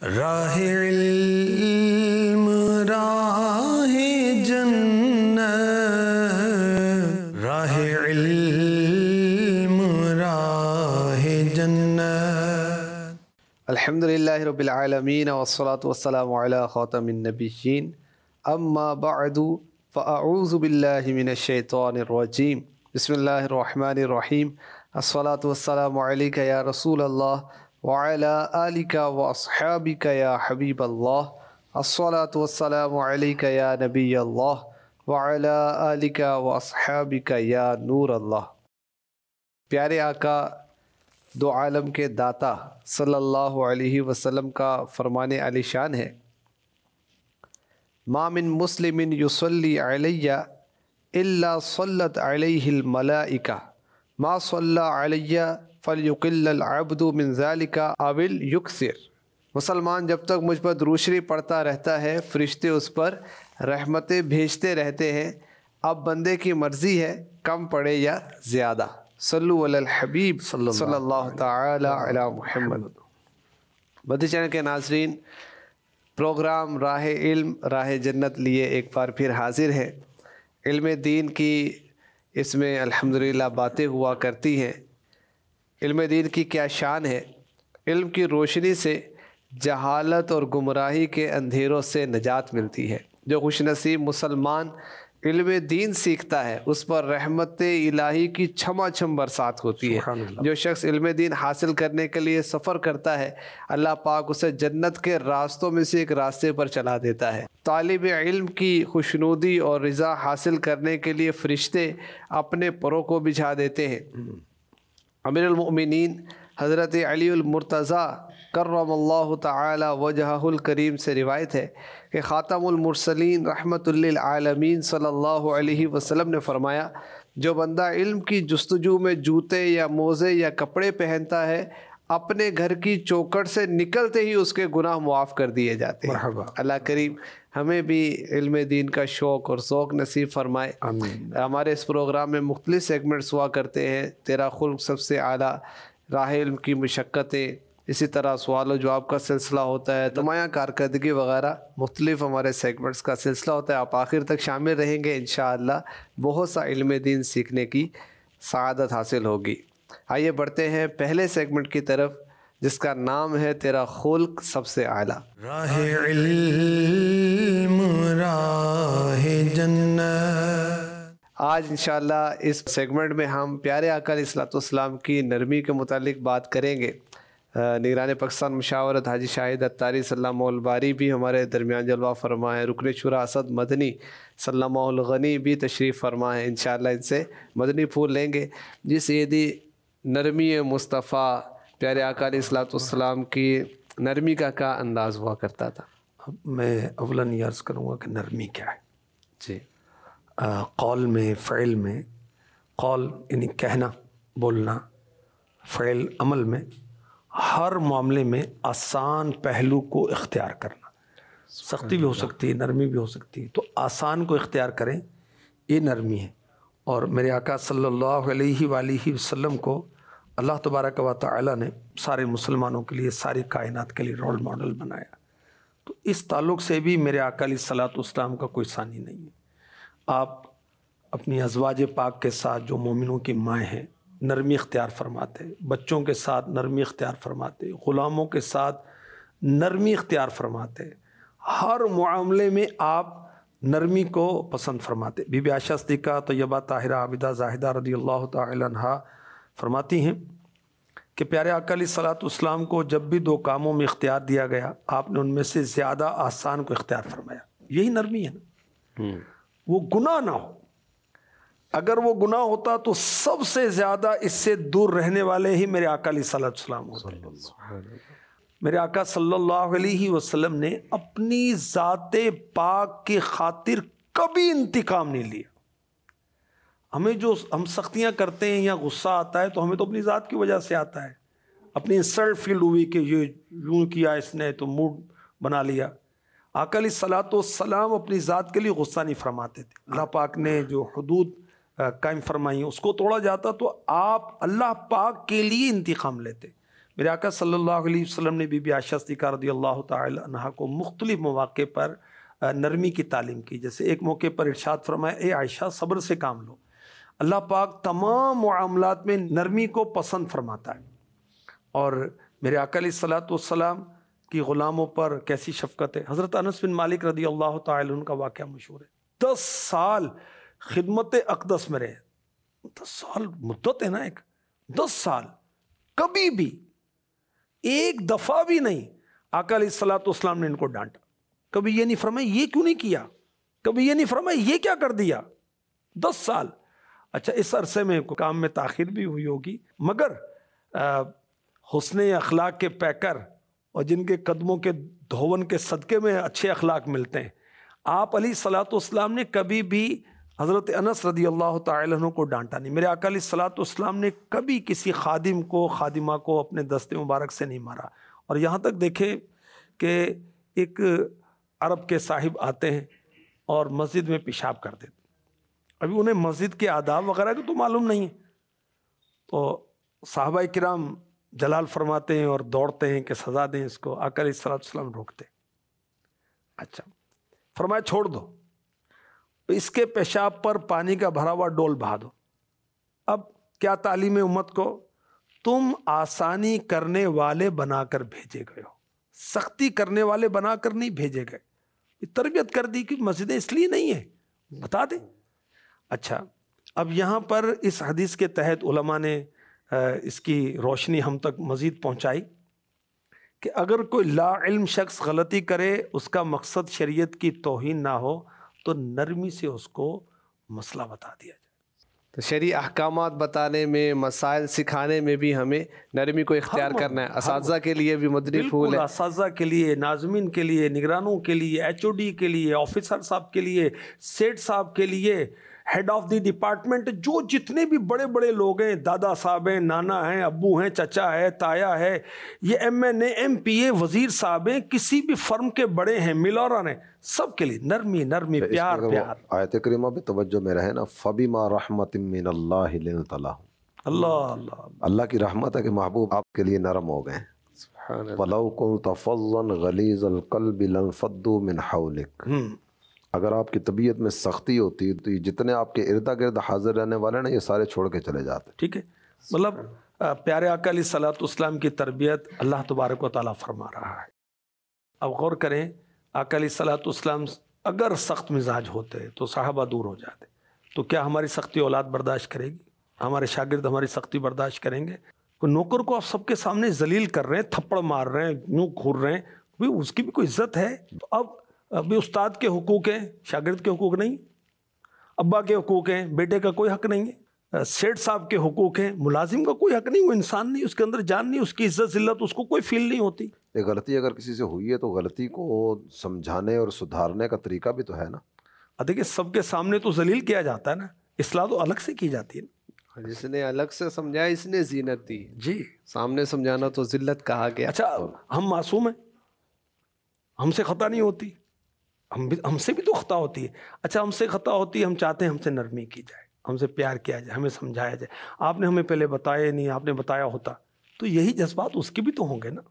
راہ علم راہ جنت، راہ علم راہ جنت۔ الحمدللہ رب العالمین والصلاة والسلام علی خاتم النبیین، اما بعد فاعوذ باللہ من الشیطان الرجیم، بسم اللہ الرحمن الرحیم۔ الصلاة والسلام علیک یا رسول اللہ وعلی آلک واصحابک یا حبیب اللہ، الصلاة والسلام علیک یا نبی اللہ وعلی آلک واصحابک یا نور اللہ۔ پیارے آقا دو عالم کے داتا صلی اللہ علیہ وسلم کا فرمان علی شان ہے، ما من مسلم یصلی علی الا صلت علیہ الملائکہ ما صلی علی فلیقل العبد من ذلک او لیکثر۔ مسلمان جب تک مجھ پر درود شریف پڑھتا رہتا ہے، فرشتے اس پر رحمتیں بھیجتے رہتے ہیں، اب بندے کی مرضی ہے کم پڑھے یا زیادہ۔ صلو علی الحبیب صلی اللہ تعالی علی محمد۔ مدنی چینل کے ناظرین، پروگرام راہ علم راہ جنت لیے ایک بار پھر حاضر ہے۔ علم دین کی اس میں الحمدللہ باتیں ہوا کرتی ہیں۔ علم دین کی کیا شان ہے؟ علم کی روشنی سے جہالت اور گمراہی کے اندھیروں سے نجات ملتی ہے۔ جو خوش نصیب مسلمان علم دین سیکھتا ہے اس پر رحمت الہی کی چھما چھم برسات ہوتی ہے۔ جو شخص علم دین حاصل کرنے کے لیے سفر کرتا ہے، اللہ پاک اسے جنت کے راستوں میں سے ایک راستے پر چلا دیتا ہے۔ طالب علم کی خوشنودی اور رضا حاصل کرنے کے لیے فرشتے اپنے پروں کو بچھا دیتے ہیں۔ امیر المؤمنین حضرت علی المرتضیٰ کرم اللہ تعالی وجہہ الکریم سے روایت ہے کہ خاتم المرسلین رحمت للعالمین صلی اللہ علیہ وسلم نے فرمایا، جو بندہ علم کی جستجو میں جوتے یا موزے یا کپڑے پہنتا ہے، اپنے گھر کی چوکھٹ سے نکلتے ہی اس کے گناہ معاف کر دیے جاتے ہیں۔ اللہ کریم ہمیں بھی علم دین کا شوق اور ذوق نصیب فرمائے۔ ہمارے اس پروگرام میں مختلف سیگمنٹس ہوا کرتے ہیں، تیرا خلق سب سے اعلیٰ، راہ علم کی مشقتیں، اسی طرح سوال و جواب کا سلسلہ ہوتا ہے، نمایاں کارکردگی وغیرہ مختلف ہمارے سیگمنٹس کا سلسلہ ہوتا ہے۔ آپ آخر تک شامل رہیں گے، انشاءاللہ بہت سا علم دین سیکھنے کی سعادت حاصل ہوگی۔ آئیے بڑھتے ہیں پہلے سیگمنٹ کی طرف، جس کا نام ہے تیرا خلق سب سے اعلیٰ۔ راہ علم راہ جنت۔ آج انشاءاللہ اس سیگمنٹ میں ہم پیارے آقا علیہ الصلوۃ والسلام کی نرمی کے متعلق بات کریں گے۔ نگران پاکستان مشاورت حاجی شاہد اتاری صلی اللہ الباری بھی ہمارے درمیان جلوہ فرما ہے، رکن شورا اسد مدنی صلی اللہ الغنی بھی تشریف فرما ہے۔ انشاءاللہ ان سے مدنی پھول لیں گے۔ جس عیدی نرمی مصطفیٰ پیارے آقا علیہ الصلوۃ والسلام کی نرمی کا کیا انداز ہوا کرتا تھا؟ میں اولاً یہ عرض کروں گا کہ نرمی کیا ہے۔ جی، قول میں، فعل میں، قول یعنی کہنا بولنا، فعل عمل میں، ہر معاملے میں آسان پہلو کو اختیار کرنا۔ سختی بھی ہو سکتی ہے، نرمی بھی ہو سکتی ہے، تو آسان کو اختیار کریں، یہ نرمی ہے۔ اور میرے آقا صلی اللہ علیہ وآلہ وسلم کو اللہ تبارک و تعالی نے سارے مسلمانوں کے لیے، ساری کائنات کے لیے رول ماڈل بنایا۔ تو اس تعلق سے بھی میرے آقا علیہ الصلوۃ والسلام کا کوئی ثانی نہیں ہے۔ آپ اپنی ازواج پاک کے ساتھ جو مومنوں کی مائیں ہیں، نرمی اختیار فرماتے، بچوں کے ساتھ نرمی اختیار فرماتے، غلاموں کے ساتھ نرمی اختیار فرماتے، ہر معاملے میں آپ نرمی کو پسند فرماتے۔ بی بی عائشہ صدیقہ طیبہ طاہرہ عابدہ زاہدہ رضی اللہ تعالی عنہا فرماتی ہیں کہ پیارے آقا علیہ الصلوۃ والسلام کو جب بھی دو کاموں میں اختیار دیا گیا، آپ نے ان میں سے زیادہ آسان کو اختیار فرمایا۔ یہی نرمی ہے نا، وہ گناہ نہ ہو۔ اگر وہ گناہ ہوتا تو سب سے زیادہ اس سے دور رہنے والے ہی میرے آقا علیہ الصلوۃ والسلام ہوتے۔ میرے آقا صلی اللہ علیہ وسلم نے اپنی ذات پاک کی خاطر کبھی انتقام نہیں لیا۔ ہمیں جو ہم سختیاں کرتے ہیں یا غصہ آتا ہے تو ہمیں تو اپنی ذات کی وجہ سے آتا ہے، اپنی انسلٹ فیل ہوئی کہ یہ یوں کیا اس نے تو موڈ بنا لیا۔ آقا علیہ الصلوۃ والسلام اپنی ذات کے لیے غصہ نہیں فرماتے تھے۔ اللہ پاک نے جو حدود قائم فرمائی اس کو توڑا جاتا تو آپ اللہ پاک کے لیے انتقام لیتے۔ میرے آقا صلی اللہ علیہ وسلم نے بی بی عائشہ صدیقہ رضی اللہ تعالی عنہا کو مختلف مواقع پر نرمی کی تعلیم کی. جیسے ایک موقع پر ارشاد فرمایا اے عائشہ صبر سے کام لو. اللہ پاک تمام معاملات میں نرمی کو پسند فرماتا ہے. اور میرے آقا علیہ الصلوۃ والسلام کی غلاموں پر کیسی شفقت ہے. حضرت انس بن مالک رضی اللہ تعالی عنہ کا واقعہ مشہور ہے. 10 سال خدمت اقدس میں رہے. 10 سال مدت ہے نا ایک. 10 سال کبھی بھی ایک دفعہ بھی نہیں آقا علیہ الصلوۃ والسلام نے ان کو ڈانٹا. کبھی یہ نہیں فرمایا یہ کیوں نہیں کیا, کبھی یہ نہیں فرمایا یہ کیا کر دیا. 10 سال. اچھا اس عرصے میں کام میں تاخیر بھی ہوئی ہوگی, مگر حسن اخلاق کے پیکر اور جن کے قدموں کے دھون کے صدقے میں اچھے اخلاق ملتے ہیں, آپ علیہ الصلوۃ والسلام نے کبھی بھی حضرت انس رضی اللہ تعالی عنہ کو ڈانٹا نہیں. میرے آقا علیہ الصلوۃ والسلام نے کبھی کسی خادم کو خادمہ کو اپنے دستے مبارک سے نہیں مارا. اور یہاں تک دیکھیں کہ ایک عرب کے صاحب آتے ہیں اور مسجد میں پیشاب کر دیتے. ابھی انہیں مسجد کے آداب وغیرہ کی تو معلوم نہیں ہے, تو صحابہ کرام جلال فرماتے ہیں اور دوڑتے ہیں کہ سزا دیں اس کو. آقا علیہ الصلوۃ والسلام روکتے. اچھا فرمایا چھوڑ دو, اس کے پیشاب پر پانی کا بھرا ہوا ڈول بہا دو. اب کیا تعلیم امت کو, تم آسانی کرنے والے بنا کر بھیجے گئے ہو, سختی کرنے والے بنا کر نہیں بھیجے گئے. تربیت کر دی کہ مسجدیں اس لیے نہیں ہیں, بتا دیں. اچھا اب یہاں پر اس حدیث کے تحت علماء نے اس کی روشنی ہم تک مزید پہنچائی کہ اگر کوئی لا علم شخص غلطی کرے, اس کا مقصد شریعت کی توہین نہ ہو, تو نرمی سے اس کو مسئلہ بتا دیا جائے. تو شرعی احکامات بتانے میں, مسائل سکھانے میں بھی ہمیں نرمی کو اختیار کرنا ہے. اساتذہ کے لیے بھی مدنی پھول ہے. اساتذہ کے لیے, ناظمین کے لیے, نگرانوں کے لیے, ایچ او ڈی کے لیے, آفیسر صاحب کے لیے, سیٹ صاحب کے لیے, ہیڈ آف دی ڈپارٹمنٹ, جو جتنے بھی بڑے بڑے لوگ ہیں, دادا صاحب ہیں, نانا ہیں, ابو ہیں, چچا ہے, تایا ہے, یہ M N A, M P A, وزیر صاحب ہیں, کسی بھی فرم کے بڑے ہیں, ملورن ہیں, سب کے لیے نرمی نرمی, پیار پیار. آیت کریمہ بھی توجہ میں رہے نا, فَبِمَا رَحْمَةٍ مِّنَ اللَّهِ لِنْتَ لَهُمْ. اللہ اللہ کی رحمت ہے کہ محبوب آپ کے لیے نرم ہو گئے. وَلَوْ كُنْتَ فَظًّا غَلِيظَ الْقَلْبِ لَانفَضُّوا مِنْ حَوْلِكَ. اگر آپ کی طبیعت میں سختی ہوتی تو یہ جتنے آپ کے ارد گرد حاضر رہنے والے نا, یہ سارے چھوڑ کے چلے جاتے. ٹھیک ہے, مطلب پیارے آقا علیہ الصلوۃ والسلام کی تربیت اللہ تبارک و تعالیٰ فرما رہا ہے. اب غور کریں, آقا علیہ الصلوۃ والسلام اگر سخت مزاج ہوتے تو صحابہ دور ہو جاتے, تو کیا ہماری سختی اولاد برداشت کرے گی؟ ہمارے شاگرد ہماری سختی برداشت کریں گے؟ کوئی نوکر کو آپ سب کے سامنے ذلیل کر رہے ہیں, تھپڑ مار رہے ہیں, یوں گھور رہے ہیں, اس کی بھی کوئی عزت ہے؟ تو ابھی استاد کے حقوق ہیں, شاگرد کے حقوق نہیں, ابا کے حقوق ہیں, بیٹے کا کوئی حق نہیں ہے, سیٹ صاحب کے حقوق ہیں, ملازم کا کوئی حق نہیں, وہ انسان نہیں, اس کے اندر جان نہیں, اس کی عزت ذلت اس کو کوئی فیل نہیں ہوتی. یہ غلطی اگر کسی سے ہوئی ہے تو غلطی کو سمجھانے اور سدھارنے کا طریقہ بھی تو ہے نا. دیکھیں سب کے سامنے تو ذلیل کیا جاتا ہے نا, اصلاح تو الگ سے کی جاتی ہے. جس نے الگ سے سمجھایا اس نے زینت دی. جی سامنے سمجھانا تو ذلت کہا گیا. اچھا ہم معصوم ہیں, ہم سے خطا نہیں ہوتی, ہم سے بھی تو خطا ہوتی ہے. اچھا ہم سے خطا ہوتی ہے, ہم چاہتے ہیں ہم سے نرمی کی جائے, ہم سے پیار کیا جائے, ہمیں سمجھایا جائے. آپ نے ہمیں پہلے بتایا نہیں, آپ نے بتایا ہوتا تو یہی جذبات اس کے بھی تو ہوں گے نا.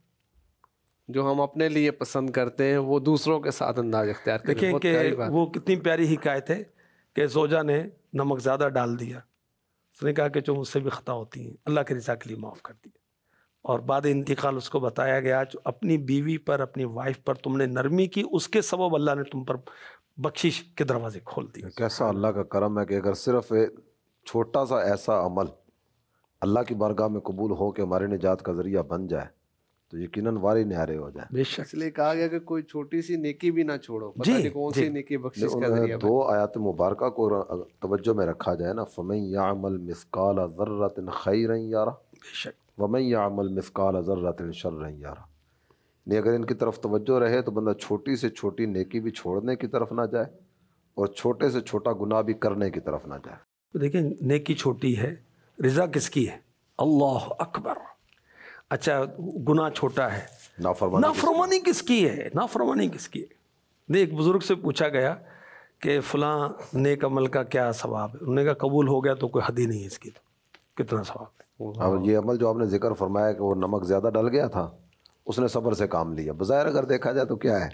جو ہم اپنے لیے پسند کرتے ہیں وہ دوسروں کے ساتھ انداز اختیار کریں. دیکھیں کہ وہ کتنی پیاری حکایت ہے کہ زوجہ نے نمک زیادہ ڈال دیا, اس نے کہا کہ جو مجھ سے بھی خطا ہوتی ہیں اللہ کے رضا کے لیے معاف کر دیا. اور بعد انتقال اس کو بتایا گیا جو اپنی بیوی پر, اپنی وائف پر تم نے نرمی کی, اس کے سبب اللہ نے تم پر بخشش کے دروازے کھول دیے. کیسا اللہ کا کرم ہے کہ اگر صرف چھوٹا سا ایسا عمل اللہ کی بارگاہ میں قبول ہو کہ ہماری نجات کا ذریعہ بن جائے تو یقیناً واری نہارے ہو جائے. بے شک, اس لیے کہا گیا کہ کوئی چھوٹی سی نیکی بھی نہ چھوڑو, پتہ نہیں کون سی نیکی بخشش کا ذریعہ. 2 آیات مبارکہ کو توجہ میں رکھا جائے نا, فَمَن يَعْمَلْ مِثْقَالَ ذَرَّةٍ خَيْرًا يَرَهُ بے شک, وَمَن يَعْمَلْ مِثْقَالَ ذَرَّةٍ شَرًّا يَرَهُ. نہیں اگر ان کی طرف توجہ رہے تو بندہ چھوٹی سے چھوٹی نیکی بھی چھوڑنے کی طرف نہ جائے اور چھوٹے سے چھوٹا گناہ بھی کرنے کی طرف نہ جائے. تو دیکھیں نیکی چھوٹی ہے, رضا کس کی ہے؟ اللہ اکبر. اچھا گناہ چھوٹا ہے, نافرمانی کس کی ہے؟ نافرمانی کس کی ہے؟ ایک بزرگ سے پوچھا گیا کہ فلاں نیک عمل کا کیا ثواب ہے, انہوں نے کہا قبول ہو گیا تو کوئی حد ہی نہیں ہے اس کی, تو کتنا ثواب ہے. اب یہ عمل جو آپ نے ذکر فرمایا کہ وہ نمک زیادہ ڈل گیا تھا، اس نے صبر سے کام لیا، بظاہر اگر دیکھا جائے تو کیا ہے،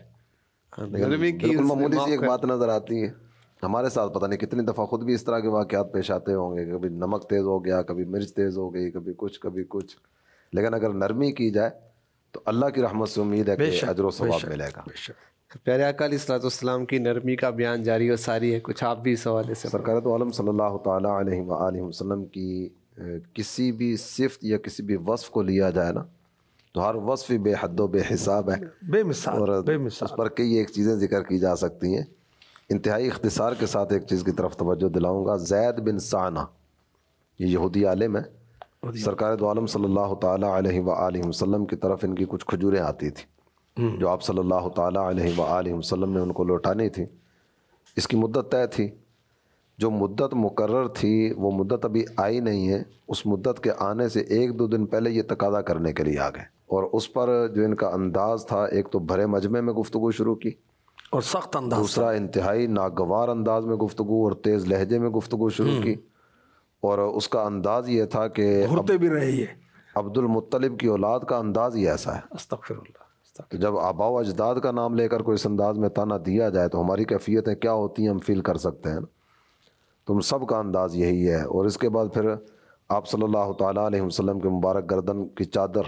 بالکل معمولی سی ایک بات نظر آتی ہے۔ ہمارے ساتھ پتہ نہیں کتنی دفعہ خود بھی اس طرح کے واقعات پیش آتے ہوں گے، کبھی نمک تیز ہو گیا، کبھی مرچ تیز ہو گئی، کبھی کچھ، لیکن اگر نرمی کی جائے تو اللہ کی رحمت سے امید ہے کہ اجر و ثواب ملے گا۔ پیارے آقا علیہ الصلوۃ والسلام کی نرمی کا بیان جاری و ساری ہے، کچھ آپ بھی اس حوالے سے سرکار دو عالم صلی اللہ تعالیٰ علیہ وآلہ وسلم کی کسی بھی صفت یا کسی بھی وصف کو لیا جائے نا تو ہر وصف بے حد و بے حساب ہے، بے مثال، اور بے مثال۔ اس پر کئی ایک چیزیں ذکر کی جا سکتی ہیں۔ انتہائی اختصار کے ساتھ ایک چیز کی طرف توجہ دلاؤں گا۔ زید بن سعنہ یہ یہودی عالم ہے، سرکار دو عالم صلی اللہ تعالیٰ علیہ وآلہ وسلم کی طرف ان کی کچھ کھجوریں آتی تھیں جو آپ صلی اللہ تعالیٰ علیہ وآلہ وسلم نے ان کو لوٹانی تھی۔ اس کی مدت طے تھی، جو مدت مقرر تھی وہ مدت ابھی آئی نہیں ہے، اس مدت کے آنے سے 1-2 دن پہلے یہ تقاضا کرنے کے لیے آ گئے، اور اس پر جو ان کا انداز تھا، ایک تو بھرے مجمع میں گفتگو شروع کی، اور سخت انداز، دوسرا انتہائی ناگوار انداز میں گفتگو اور تیز لہجے میں گفتگو شروع کی، اور اس کا انداز یہ تھا کہ گھرتے بھی رہی ہے، عبد المطلب کی اولاد کا انداز ہی ایسا ہے۔ استغفر اللہ۔ تو جب آبا و اجداد کا نام لے کر کوئی اس انداز میں تانا دیا جائے تو ہماری کیفیتیں کیا ہوتی ہیں ہم فیل کر سکتے ہیں نا۔ تم سب کا انداز یہی ہے، اور اس کے بعد پھر آپ صلی اللہ تعالیٰ علیہ وسلم کے مبارک گردن کی چادر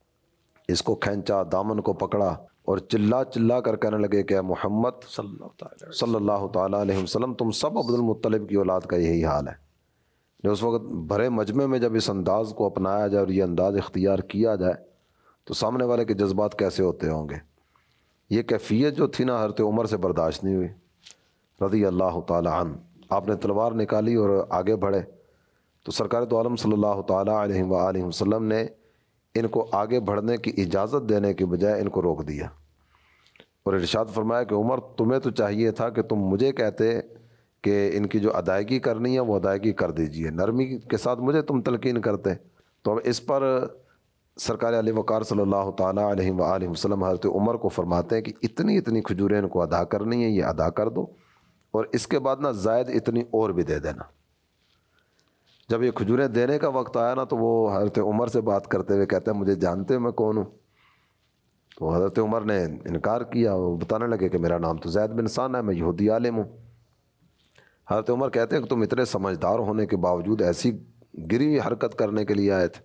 اس کو کھینچا، دامن کو پکڑا اور چلا کر کہنے لگے کہ محمد صلی اللہ تعالیٰ علیہ وسلم تم سب عبد المطلب کی اولاد کا یہی حال ہے۔ اس وقت بھرے مجمع میں جب اس انداز کو اپنایا جائے اور یہ انداز اختیار کیا جائے تو سامنے والے کے جذبات کیسے ہوتے ہوں گے۔ یہ کیفیت جو تھی نا حضرت عمر سے برداشت نہیں ہوئی رضی اللہ تعالیٰ عنہ۔ آپ نے تلوار نکالی اور آگے بڑھے تو سرکار دو عالم صلی اللہ تعالیٰ علیہ وآلہ وسلم نے ان کو آگے بڑھنے کی اجازت دینے کی بجائے ان کو روک دیا اور ارشاد فرمایا کہ عمر تمہیں تو چاہیے تھا کہ تم مجھے کہتے کہ ان کی جو ادائیگی کرنی ہے وہ ادائیگی کر دیجئے، نرمی کے ساتھ مجھے تم تلقین کرتے۔ تو اب اس پر سرکار علی وقار صلی اللہ تعالیٰ علیہ وآلہ وسلم حضرت عمر کو فرماتے ہیں کہ اتنی کھجوریں ان کو ادا کرنی ہیں، یہ ادا کر دو، اور اس کے بعد نا زائد اتنی اور بھی دے دینا۔ جب یہ کھجوریں دینے کا وقت آیا نا تو وہ حضرت عمر سے بات کرتے ہوئے کہتے ہیں مجھے جانتے ہو میں کون ہوں؟ تو حضرت عمر نے انکار کیا، وہ بتانے لگے کہ میرا نام تو زید بن سعنہ ہے، میں یہودی عالم ہوں۔ حضرت عمر کہتے ہیں کہ تم اتنے سمجھدار ہونے کے باوجود ایسی گری حرکت کرنے کے لیے آئے تھے؟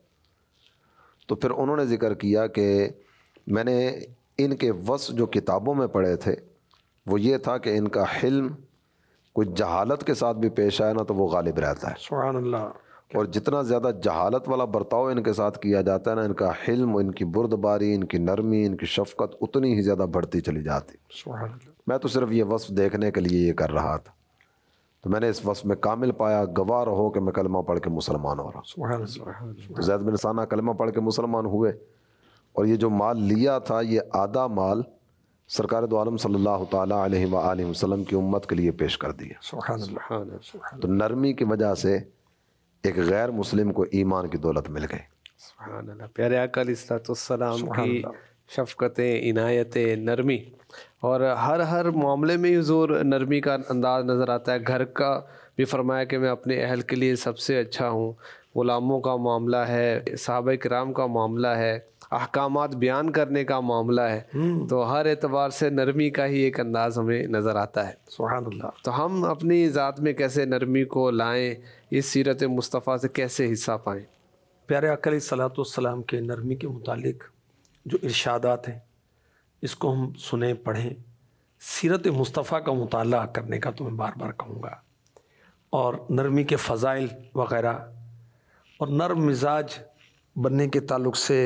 تو پھر انہوں نے ذکر کیا کہ میں نے ان کے وصف جو کتابوں میں پڑھے تھے وہ یہ تھا کہ ان کا حلم کوئی جہالت کے ساتھ بھی پیش آئے نا تو وہ غالب رہتا ہے، سبحان اللہ۔ اور جتنا زیادہ جہالت والا برتاؤ ان کے ساتھ کیا جاتا ہے نا، ان کا حلم، ان کی بردباری، ان کی نرمی، ان کی شفقت اتنی ہی زیادہ بڑھتی چلی جاتی۔ سبحان اللہ۔ میں تو صرف یہ وصف دیکھنے کے لیے یہ کر رہا تھا، تو میں نے اس وصف میں کامل پایا، گواہ رہو کہ میں کلمہ پڑھ کے مسلمان ہو رہا ہوں۔ سبحان اللہ۔ تو زید بن سعنہ کلمہ پڑھ کے مسلمان ہوئے، اور یہ جو مال لیا تھا یہ آدھا مال سرکار دو عالم صلی اللہ تعالیٰ علیہ وآلہ وسلم کی امت کے لیے پیش کر دیا۔ سبحان اللہ۔ تو نرمی کی وجہ سے ایک غیر مسلم کو ایمان کی دولت مل گئی۔ سبحان اللہ۔ پیارے آقا علیہ الصلوۃ والسلام کی شفقتیں، عنایتیں، نرمی، اور ہر معاملے میں حضور نرمی کا انداز نظر آتا ہے۔ گھر کا بھی فرمایا کہ میں اپنے اہل کے لیے سب سے اچھا ہوں، غلاموں کا معاملہ ہے، صحابہ کرام کا معاملہ ہے، احکامات بیان کرنے کا معاملہ ہے، تو ہر اعتبار سے نرمی کا ہی ایک انداز ہمیں نظر آتا ہے۔ سبحان اللہ۔ تو ہم اپنی ذات میں کیسے نرمی کو لائیں، اس سیرت مصطفیٰ سے کیسے حصہ پائیں؟ پیارے آقا علیہ الصلوۃ والسلام کے نرمی کے متعلق جو ارشادات ہیں اس کو ہم سنیں، پڑھیں، سیرت مصطفیٰ کا مطالعہ کرنے کا تو میں بار بار کہوں گا، اور نرمی کے فضائل وغیرہ اور نرم مزاج بننے کے تعلق سے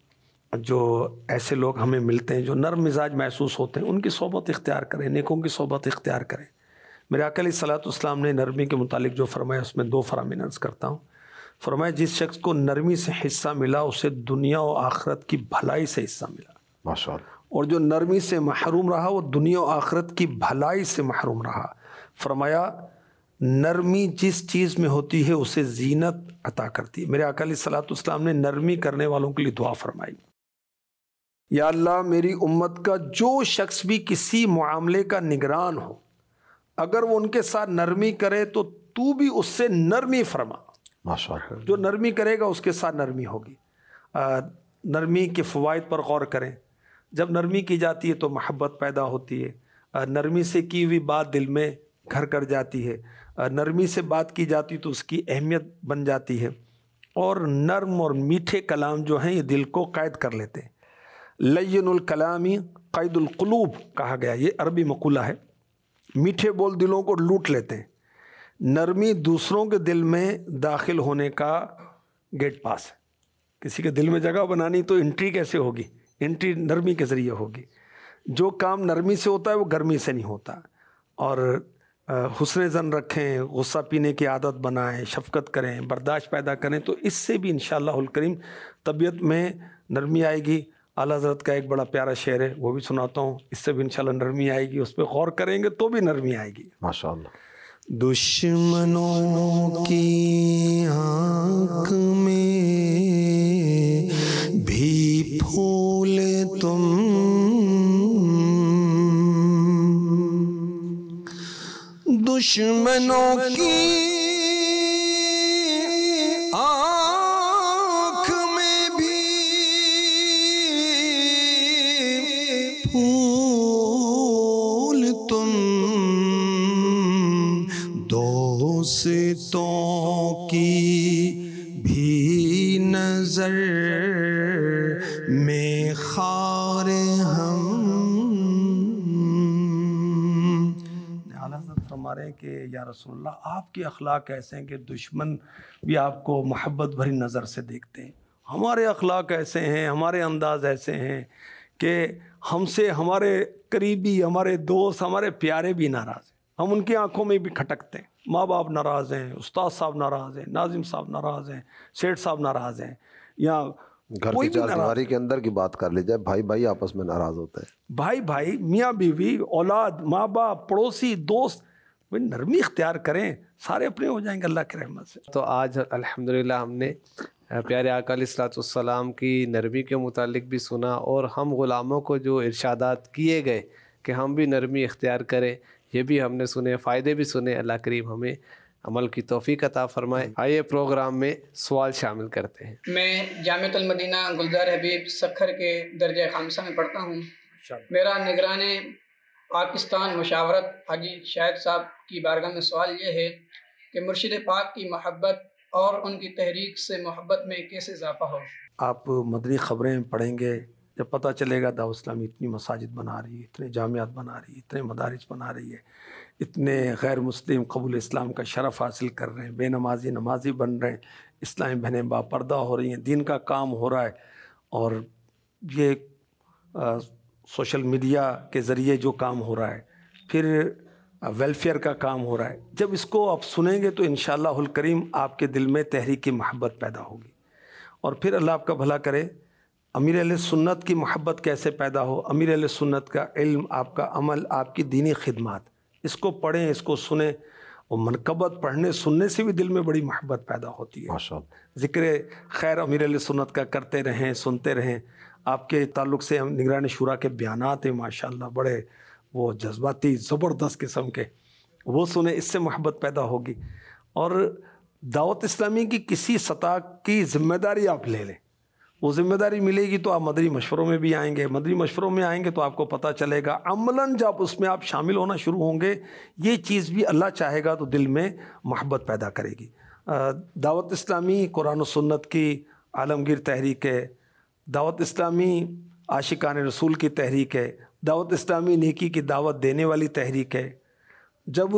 جو ایسے لوگ ہمیں ملتے ہیں جو نرم مزاج محسوس ہوتے ہیں ان کی صحبت اختیار کریں، نیکوں کی صحبت اختیار کریں۔ میرے آقا علیہ الصلوۃ والسلام نے نرمی کے متعلق جو فرمایا اس میں 2 فرامین عرض کرتا ہوں۔ فرمایا جس شخص کو نرمی سے حصہ ملا اسے دنیا و آخرت کی بھلائی سے حصہ ملا، ماشاءاللہ۔ اور جو نرمی سے محروم رہا وہ دنیا و آخرت کی بھلائی سے محروم رہا۔ فرمایا نرمی جس چیز میں ہوتی ہے اسے زینت عطا کرتی ہے۔ میرے آقا علیہ الصلوۃ والسلام نے نرمی کرنے والوں کے لیے دعا فرمائی، یا اللہ میری امت کا جو شخص بھی کسی معاملے کا نگران ہو، اگر وہ ان کے ساتھ نرمی کرے تو تو بھی اس سے نرمی فرما۔ माशाअल्लाह। जो नरमी करेगा उसके साथ नरमी होगी। नरमी के फ़वाइद पर गौर करें। जब नरमी की जाती है तो मोहब्बत पैदा होती है। नरमी से की हुई बात दिल में घर कर जाती है। नरमी से बात की जाती तो उसकी अहमियत बन जाती है। और नर्म और मीठे कलाम जो हैं ये दिल को कैद कर लेते हैं। लय्यनुल कलामी कैदुल क़ुलूब कहा गया, ये अरबी मक़ूला है। मीठे बोल दिलों को लूट लेते हैं। नरमी दूसरों के दिल में दाखिल होने का गेट पास है। किसी के दिल में जगह बनानी तो एंट्री कैसे होगी? एंट्री नरमी के ज़रिए होगी। जो काम नरमी से होता है वो गर्मी से नहीं होता। और हुस्न ज़न रखें, गुस्सा पीने की आदत बनाएं, शफ़क़त करें, बर्दाश्त पैदा करें, तो इससे भी इंशाअल्लाहुल करीम तबीयत में नरमी आएगी। आला हज़रत का एक बड़ा प्यारा शेर है, वो भी सुनाता हूँ। इससे भी इंशाअल्लाह नरमी आएगी। उस पर गौर करेंगे तो भी नरमी आएगी माशाअल्लाह। दुश्मनों की आँख में भी फूल तुम, दुश्मनों की आँख में भी फूल तुम, दोस्तों की भी नजर में खार हम। फरमा रहे हैं कि या रसूलल्लाह आपके अखलाक ऐसे हैं कि दुश्मन भी आपको मोहब्बत भरी नज़र से देखते हैं। हमारे अखलाक ऐसे हैं, हमारे अंदाज ऐसे हैं कि हमसे हमारे करीबी, हमारे दोस्त, हमारे प्यारे भी नाराज़ हैं। हम उनकी आंखों में भी खटकते हैं। माँ बाप नाराज़ हैं, उस्ताद साहब नाराज़ हैं, नाजिम साहब नाराज़ हैं, सेठ साहब नाराज़ हैं, या घर की चार दीवारी के अंदर की बात कर ली जाए, भाई भाई आपस में नाराज़ होते हैं। भाई भाई, मियाँ बीवी, औलाद, माँ बाप, पड़ोसी, दोस्त, भाई नरमी इख्तियार करें, सारे अपने हो जाएंगे अल्लाह की रहमत से। तो आज अल्हम्दुलिल्लाह हमने प्यारे आका अलैहिस्सलाम की नरमी के मुतालिक भी सुना, और हम ग़ुलामों को जो इरशादात किए गए कि हम भी नरमी इख्तियार करें, ये भी हमने सुने, फ़ायदे भी सुने। अल्लाह करीम हमें अमल की तौफ़ीक अता फ़रमाए। आइए प्रोग्राम में सवाल शामिल करते हैं। मैं जामिअतुल मदीना गुलजार हबीब सखर के दर्जा खामसा में पढ़ता हूँ। मेरा निगरान पाकिस्तान मुशावरत हाजी शाहिद साहब की बारगाह में सवाल ये है कि मुर्शिद पाक की मोहब्बत और उनकी तहरीक से मोहब्बत में कैसे इजाफा हो। आप मदनी ख़बरें पढ़ेंगे, जब पता चलेगा दावत इस्लामी इतनी मसाजिद बना रही है, इतने जामियात बना रही है, इतने मदारिस बना रही है, इतने गैर मुस्लिम कबूल इस्लाम का शरफ़ हासिल कर रहे हैं, बेनमाजी नमाजी बन रहे हैं, इस्लामी बहनें बापर्दा हो रही हैं, दीन का काम हो रहा है। और ये सोशल मीडिया के ज़रिए जो काम हो रहा है, फिर वेलफेयर का काम हो रहा है, जब इसको आप सुनेंगे तो इंशाअल्लाहुल करीम आपके दिल में तहरीक की मोहब्बत पैदा होगी। और फिर अल्लाह आपका भला करे। अमीर अहले सुन्नत की मोहब्बत कैसे पैदा हो? अमीर अहले सुन्नत का इल्म, आपका अमल, आपकी दीनी खिदमत, इसको पढ़ें, इसको सुने। और मनकबत पढ़ने सुनने से भी दिल में बड़ी मोहब्बत पैदा होती है। माशाअल्लाह। ज़िक्र खैर अमीर अहले सुन्नत का करते रहें, सुनते रहें। आपके ताल्लुक़ से हम निगरान शुरा के बयानात हैं माशाअल्लाह, बड़े वो जज्बाती ज़बरदस्त किस्म के, वो सुने, इससे मोहब्बत पैदा होगी। और दावत इस्लामी की किसी सतह की ज़िम्मेदारी आप ले लें, वो ज़िम्मेदारी मिलेगी तो आप मदनी मशवरों में भी आएंगे। मदनी मशवरों में आएंगे तो आपको पता चलेगा, अमलन जब उसमें आप शामिल होना शुरू होंगे, ये चीज़ भी अल्लाह चाहेगा तो दिल में मोहब्बत पैदा करेगी। दावत इस्लामी कुरान और सुन्नत की आलमगीर तहरीक है। दावत इस्लामी आशिकान रसूल की तहरीक है। दावत इस्लामी नेकी की दावत देने वाली तहरीक है। जब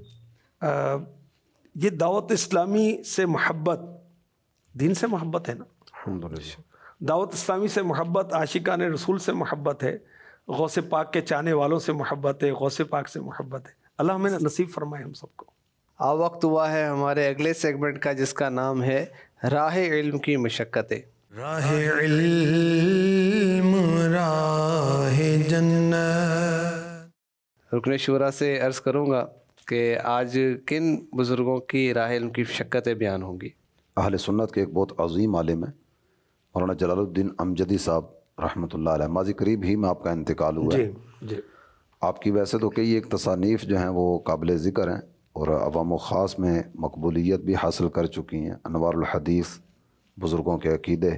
ये दावत इस्लामी से मोहब्बत, दीन से मोहब्बत है ना, अल्हम्दुलिल्लाह, दावत इस्लामी से मोहब्बत, आशिकान रसूल से मोहब्बत है, गौसे पाक के चाहने वालों से मोहब्बत है, गौसे पाक से मोहब्बत है। अल्लाह हमें नसीब फरमाए हम सबको। अब वक्त हुआ है हमारे अगले सेगमेंट का, जिसका नाम है राह इल्म की मशक्क़तें। राह इल्म राह जन्नत। रुकन शूरा से अर्ज़ करूँगा कि आज किन बुज़ुर्गों की राह इल्म की मशक्क़तें बयान होंगी। अहले सुन्नत के एक बहुत अजीम आलिम है मौलाना जलालुद्दीन अमजदी साहब रहमतुल्लाह अलैह। माजी करीब ही में आपका इंतकाल हुआ है। जी। आपकी वैसे तो कई एक तसानीफ़ जो हैं वो काबिल ज़िक्र हैं, اور عوام و خاص میں مقبولیت بھی حاصل کر چکی ہیں. انوار الحدیث بزرگوں کے عقیدے،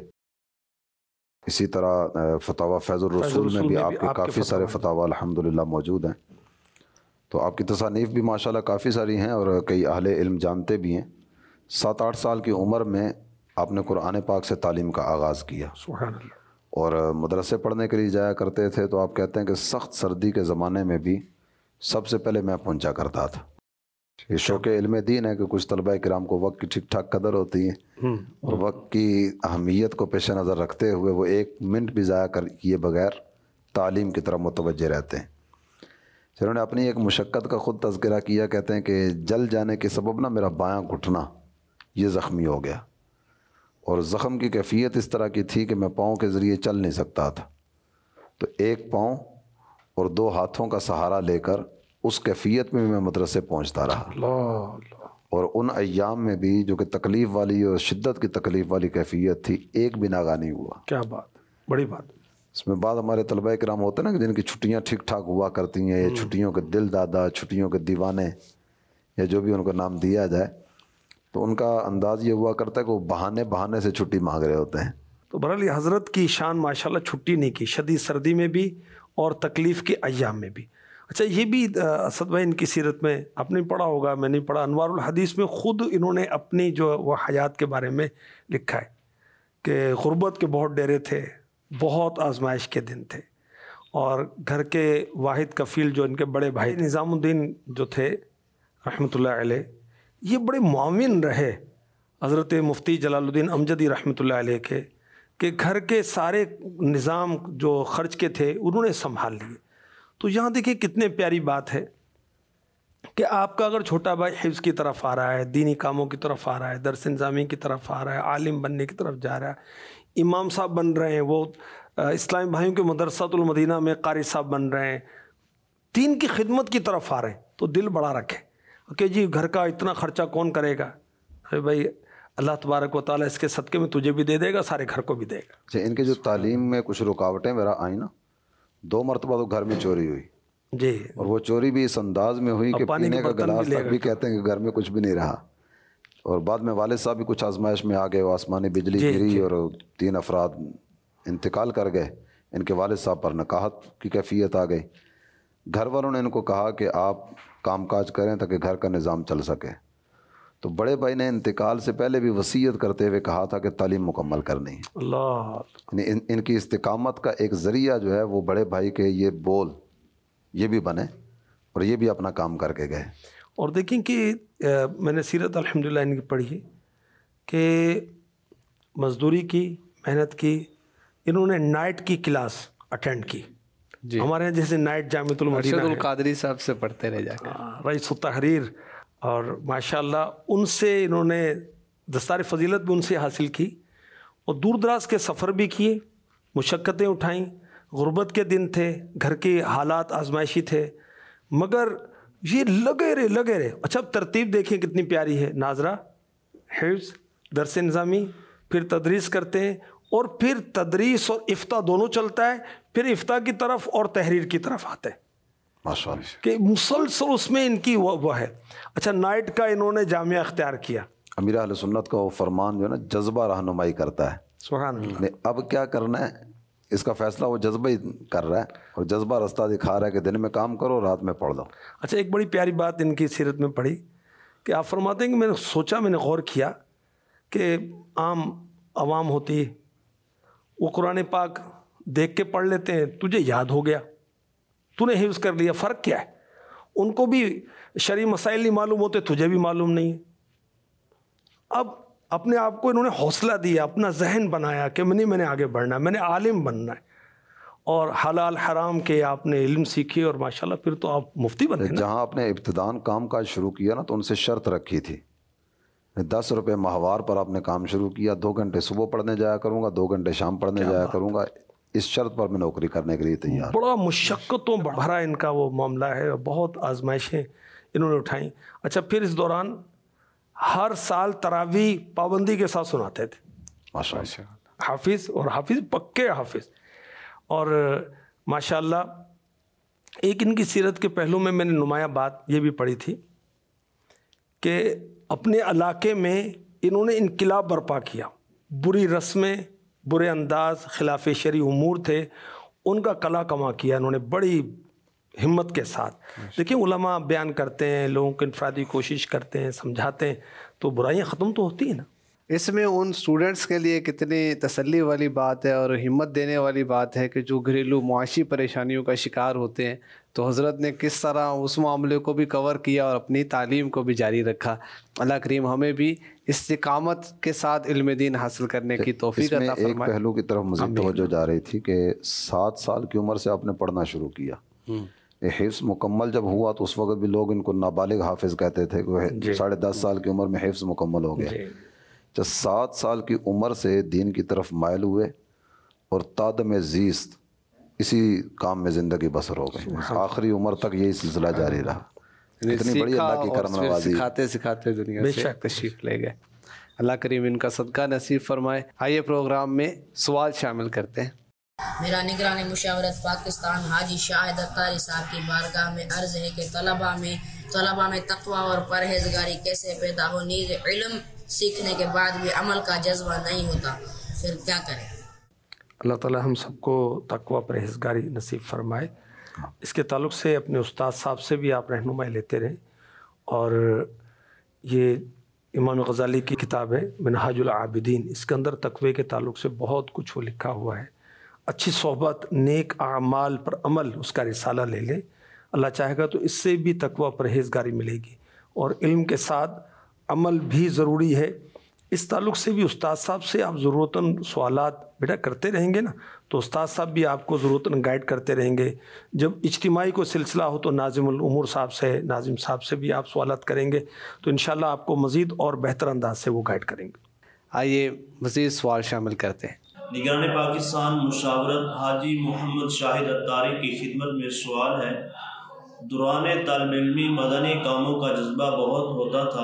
اسی طرح فتاوی فیض الرسول میں بھی آپ کے کافی سارے فتاوی الحمدللہ موجود ہیں. تو آپ کی تصانیف بھی ماشاءاللہ کافی ساری ہیں اور کئی اہل علم جانتے بھی ہیں. 7-8 سال کی عمر میں آپ نے قرآن پاک سے تعلیم کا آغاز کیا. سبحان اللہ. اور مدرسے پڑھنے کے لیے جایا کرتے تھے تو آپ کہتے ہیں کہ سخت سردی کے زمانے میں بھی سب سے پہلے میں پہنچا کرتا تھا. یہ شوق علم دین ہے کہ کچھ طلبہ کرام کو وقت کی ٹھیک ٹھاک قدر ہوتی ہے اور وقت کی اہمیت کو پیش نظر رکھتے ہوئے وہ 1 منٹ بھی ضائع کیے بغیر تعلیم کی طرف متوجہ رہتے ہیں. جنہوں نے اپنی ایک مشقت کا خود تذکرہ کیا، کہتے ہیں کہ جل جانے کے سبب نا میرا بایاں گھٹنا یہ زخمی ہو گیا اور زخم کی کیفیت اس طرح کی تھی کہ میں پاؤں کے ذریعے چل نہیں سکتا تھا. تو 1 پاؤں اور 2 ہاتھوں کا سہارا لے کر اس کیفیت میں مدرسے پہنچتا رہا. اللہ. اور ان ایام میں بھی جو کہ تکلیف والی اور شدت کی تکلیف والی کیفیت تھی، 1 بھی ناغہ نہیں ہوا. کیا بات، بڑی بات. اس میں بعد ہمارے طلبہ کرام ہوتے ہیں نا کہ جن کی چھٹیاں ٹھیک ٹھاک ہوا کرتی ہیں، یا چھٹیوں کے دل دادا، چھٹیوں کے دیوانے، یا جو بھی ان کو نام دیا جائے، تو ان کا انداز یہ ہوا کرتا ہے کہ وہ بہانے سے چھٹی مانگ رہے ہوتے ہیں. تو بہرحال یہ حضرت کی شان ماشاءاللہ چھٹی نہیں کی، شدید سردی میں بھی اور تکلیف کے ایام میں بھی. اچھا یہ بھی اسد بھائی ان کی سیرت میں آپ نے پڑھا ہوگا، میں نہیں پڑھا، انوار الحدیث میں خود انہوں نے اپنی جو وہ حیات کے بارے میں لکھا ہے کہ غربت کے بہت ڈیرے تھے، بہت آزمائش کے دن تھے، اور گھر کے واحد کفیل جو ان کے بڑے بھائی نظام الدین جو تھے رحمۃ اللہ علیہ، یہ بڑے معاون رہے حضرت مفتی جلال الدین امجدی رحمۃ اللہ علیہ کے، کہ گھر کے سارے نظام جو خرچ کے تھے انہوں نے سنبھال لیے. تو یہاں دیکھیں کتنے پیاری بات ہے کہ آپ کا اگر چھوٹا بھائی حفظ کی طرف آ رہا ہے، دینی کاموں کی طرف آ رہا ہے، درس نظامی کی طرف آ رہا ہے، عالم بننے کی طرف جا رہا ہے، امام صاحب بن رہے ہیں، وہ اسلامی بھائیوں کے مدرسۃ المدینہ میں قاری صاحب بن رہے ہیں، دین کی خدمت کی طرف آ رہے ہیں، تو دل بڑا رکھے کہ جی گھر کا اتنا خرچہ کون کرے گا؟ ارے بھائی اللہ تبارک و تعالیٰ اس کے صدقے میں تجھے بھی دے دے گا، سارے گھر کو بھی دے گا. اچھا ان کے جو تعلیم میں کچھ رکاوٹیں میرا آئیں نا، 2 مرتبہ تو گھر میں چوری ہوئی جی، اور وہ چوری بھی اس انداز میں ہوئی کہ پینے کا گلاس تک بھی کہتے ہیں کہ گھر میں کچھ بھی نہیں رہا. اور بعد میں والد صاحب بھی کچھ آزمائش میں آ گئے، وہ آسمانی بجلی گری اور 3 افراد انتقال کر گئے. ان کے والد صاحب پر نکاحت کی کیفیت آ گئی. گھر والوں نے ان کو کہا کہ آپ کام کاج کریں تاکہ گھر کا نظام چل سکے. تو بڑے بھائی نے انتقال سے پہلے بھی وصیت کرتے ہوئے کہا تھا کہ تعلیم مکمل کرنی ہے. اللہ. یعنی ان کی استقامت کا ایک ذریعہ جو ہے وہ بڑے بھائی کے یہ بول یہ بھی بنے اور یہ بھی اپنا کام کر کے گئے. اور دیکھیں کہ میں نے سیرت الحمدللہ ان کی پڑھی کہ مزدوری کی، محنت کی، انہوں نے نائٹ کی کلاس اٹینڈ کی. ہمارے یہاں جیسے نائٹ جامعۃ المدینہ ارشد القادری صاحب سے پڑھتے رہ جا کر، رئیس التحریر، اور ماشاءاللہ ان سے انہوں نے دستار فضیلت بھی ان سے حاصل کی، اور دور دراز کے سفر بھی کیے، مشقتیں اٹھائیں، غربت کے دن تھے، گھر کے حالات آزمائشی تھے، مگر یہ لگے رہے. اچھا اب ترتیب دیکھیں کتنی پیاری ہے. ناظرہ، حفظ، درس نظامی، پھر تدریس کرتے ہیں، اور پھر تدریس اور افتاء دونوں چلتا ہے، پھر افتاء کی طرف اور تحریر کی طرف آتے ہیں ماشاءاللہ کہ مسلسل اس میں ان کی وہ ہے. اچھا نائٹ کا انہوں نے جامعہ اختیار کیا. امیر اہل سنت کا وہ فرمان جو ہے نا جذبہ رہنمائی کرتا ہے. سبحان اللہ. اب کیا کرنا ہے اس کا فیصلہ وہ جذبہ ہی کر رہا ہے، اور جذبہ رستہ دکھا رہا ہے کہ دن میں کام کرو، رات میں پڑھ دو. اچھا ایک بڑی پیاری بات ان کی سیرت میں پڑھی کہ آپ فرماتے ہیں کہ میں نے سوچا، میں نے غور کیا کہ عام عوام ہوتی ہے، وہ قرآن پاک دیکھ کے پڑھ لیتے ہیں، تجھے یاد ہو گیا، تو نے حفظ کر لیا، فرق کیا ہے؟ ان کو بھی شرعی مسائل نہیں معلوم ہوتے، تجھے بھی معلوم نہیں ہے. اب اپنے آپ کو انہوں نے حوصلہ دیا، اپنا ذہن بنایا کہ میں نے آگے بڑھنا ہے، میں نے عالم بننا ہے، اور حلال حرام کے آپ نے علم سیکھی، اور ماشاءاللہ پھر تو آپ مفتی بنے. جہاں آپ نے ابتدان کام کاج شروع کیا نا تو ان سے شرط رکھی تھی، 10 روپے ماہوار پر آپ نے کام شروع کیا، 2 گھنٹے صبح پڑھنے جایا کروں گا، 2 گھنٹے شام پڑھنے جایا کروں گا، اس شرط پر میں نوکری کرنے کے لیے تیار. بڑا مشقتوں بھرا ان کا وہ معاملہ ہے، بہت آزمائشیں انہوں نے اٹھائیں. اچھا پھر اس دوران ہر سال تراویح پابندی کے ساتھ سناتے تھے. ماشاءاللہ. حافظ، اور حافظ پکے حافظ. اور ماشاءاللہ ایک ان کی سیرت کے پہلو میں نے نمایاں بات یہ بھی پڑھی تھی کہ اپنے علاقے میں انہوں نے انقلاب برپا کیا. بری رسمیں، برے انداز، خلاف شرعی امور تھے، ان کا قلع کما کیا انہوں نے بڑی ہمت کے ساتھ. دیکھیں علماء بیان کرتے ہیں، لوگوں کو انفرادی کوشش کرتے ہیں، سمجھاتے ہیں، تو برائیاں ختم تو ہوتی ہیں نا. اس میں ان سٹوڈنٹس کے لیے کتنی تسلی والی بات ہے اور ہمت دینے والی بات ہے کہ جو گھریلو معاشی پریشانیوں کا شکار ہوتے ہیں، تو حضرت نے کس طرح اس معاملے کو بھی کور کیا اور اپنی تعلیم کو بھی جاری رکھا. اللہ کریم ہمیں بھی استقامت کے ساتھ علم دین حاصل کرنے کی توفیق عطا فرمائے. ایک پہلو کی طرف مزید توجہ جا رہی تھی کہ 7 سال کی عمر سے آپ نے پڑھنا شروع کیا. حفظ مکمل جب ہوا تو اس وقت بھی لوگ ان کو نابالغ حافظ کہتے تھے کہ 10.5 سال کی عمر میں حفظ مکمل ہو گیا. جب 7 سال کی عمر سے دین کی طرف مائل ہوئے اور تادم زیست اسی کام میں زندگی بسر ہو گئی. آخری عمر تک یہی سلسلہ جاری رہا. اتنی بڑی اللہ کی کرم نوازی. سکھاتے سکھاتے دنیا سے تشریف لے گئے. اللہ کریم ان کا صدقہ نصیب فرمائے. آئیے پروگرام میں سوال شامل کرتے ہیں. میرا نگران مشاورت پاکستان حاجی شاہد اتاری صاحب کی بارگاہ میں عرض ہے کہ طلبہ میں تقوی اور پرہیزگاری کیسے پیدا ہو؟ نیز علم سیکھنے کے بعد بھی عمل کا جذبہ نہیں ہوتا، پھر کیا کریں؟ اللہ تعالی ہم سب کو تقوی پرہیزگاری نصیب فرمائے. اس کے تعلق سے اپنے استاد صاحب سے بھی آپ رہنمائی لیتے رہیں. اور یہ امام غزالی کی کتاب ہے منہاج العابدین، اس کے اندر تقوی کے تعلق سے بہت کچھ وہ لکھا ہوا ہے. اچھی صحبت، نیک اعمال پر عمل، اس کا رسالہ لے لیں. اللہ چاہے گا تو اس سے بھی تقوی پرہیزگاری ملے گی. اور علم کے ساتھ عمل بھی ضروری ہے. اس تعلق سے بھی استاد صاحب سے آپ ضرورتاً سوالات بیٹا کرتے رہیں گے نا، تو استاد صاحب بھی آپ کو ضرورتاً گائیڈ کرتے رہیں گے. جب اجتماعی کوئی سلسلہ ہو تو ناظم الامور صاحب سے، ناظم صاحب سے بھی آپ سوالات کریں گے، تو انشاءاللہ آپ کو مزید اور بہتر انداز سے وہ گائیڈ کریں گے. آئیے مزید سوال شامل کرتے ہیں. نگران پاکستان مشاورت حاجی محمد شاہد اتاری کی خدمت میں سوال ہے. دوران طالب علمی مدنی کاموں کا جذبہ بہت ہوتا تھا،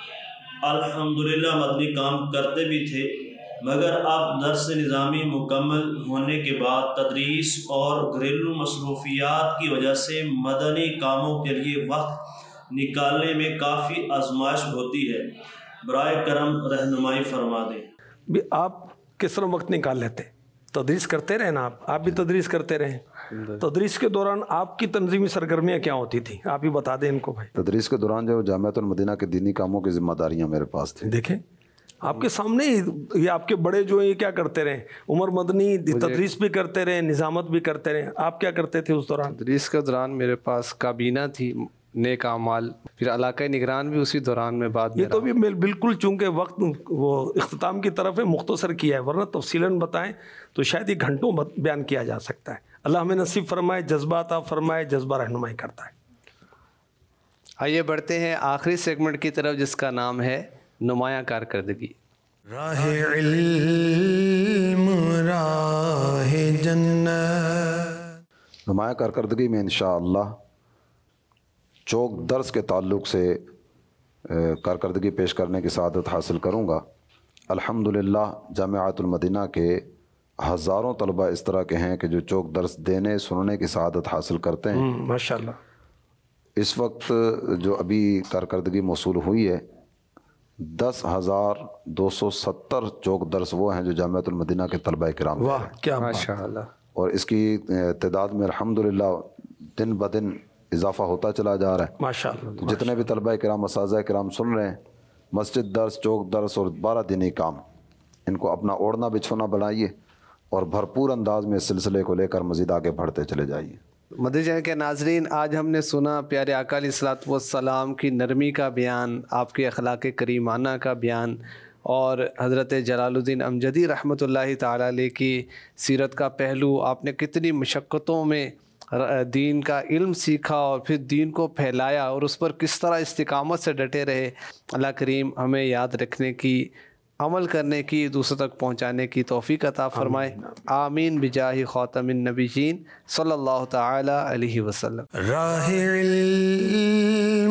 الحمدللہ مدنی کام کرتے بھی تھے، مگر اب درس نظامی مکمل ہونے کے بعد تدریس اور گھریلو مصروفیات کی وجہ سے مدنی کاموں کے لیے وقت نکالنے میں کافی آزمائش ہوتی ہے. برائے کرم رہنمائی فرما دیں. بھی آپ کس طرح وقت نکال لیتے؟ تدریس کرتے رہے نا، آپ بھی تدریس کرتے رہیں. تدریس کے دوران آپ کی تنظیمی سرگرمیاں کیا ہوتی تھیں؟ آپ ہی بتا دیں ان کو بھائی. تدریس کے دوران جو جامعۃ المدینہ کے دینی کاموں کی ذمہ داریاں میرے پاس تھیں. دیکھیں آپ کے سامنے یہ آپ کے بڑے جو ہیں یہ کیا کرتے رہے؟ عمر مدنی تدریس بھی کرتے رہے، نظامت بھی کرتے رہے. آپ کیا کرتے تھے اس دوران؟ تدریس کے دوران میرے پاس کابینہ تھی نیک اعمال، پھر علاقۂ نگران بھی اسی دوران میں بعد یہ تو بھی بالکل چونکہ وقت وہ اختتام کی طرف ہے مختصر کیا ہے، ورنہ تفصیلاً بتائیں تو شاید یہ گھنٹوں بیان کیا جا سکتا ہے. اللہ ہمیں نصیب فرمائے، جذبہ عطا فرمائے. جذبہ رہنمائی کرتا ہے. آئیے بڑھتے ہیں آخری سیگمنٹ کی طرف جس کا نام ہے نمایاں کارکردگی. راہ علم راہ جنت. نمایاں کارکردگی میں انشاءاللہ چوک درس کے تعلق سے کارکردگی پیش کرنے کی سعادت حاصل کروں گا. الحمدللہ جامعۃ المدینہ کے ہزاروں طلبہ اس طرح کے ہیں کہ جو چوک درس دینے سننے کی سعادت حاصل کرتے ہیں. ماشاءاللہ. اس وقت جو ابھی کارکردگی موصول ہوئی ہے 10,270 چوک درس وہ ہیں جو جامعۃ المدینہ کے طلبہ کرام. واہ کیا ماشاءاللہ. اور اس کی تعداد میں الحمدللہ دن بدن اضافہ ہوتا چلا جا رہا ہے ماشاءاللہ. جتنے بھی طلبہ کرام اساتذہ کرام سن رہے ہیں، مسجد درس، چوک درس اور 12 دینی کام، ان کو اپنا اوڑھنا بچھونا بنائیے اور بھرپور انداز میں اس سلسلے کو لے کر مزید آگے بڑھتے چلے جائیے. مدنی چینل کے ناظرین، آج ہم نے سنا پیارے آقا علیہ الصلوۃ والسلام کی نرمی کا بیان، آپ کے اخلاق کریمانہ کا بیان، اور حضرت جلال الدین امجدی رحمۃ اللہ تعالی علیہ کی سیرت کا پہلو. آپ نے کتنی مشقتوں میں دین کا علم سیکھا اور پھر دین کو پھیلایا اور اس پر کس طرح استقامت سے ڈٹے رہے. اللہ کریم ہمیں یاد رکھنے کی، عمل کرنے کی، دوسروں تک پہنچانے کی توفیق عطا فرمائے. آمین بجاہ خاتم النبیین صلی اللہ تعالی علیہ وسلم. راہ علم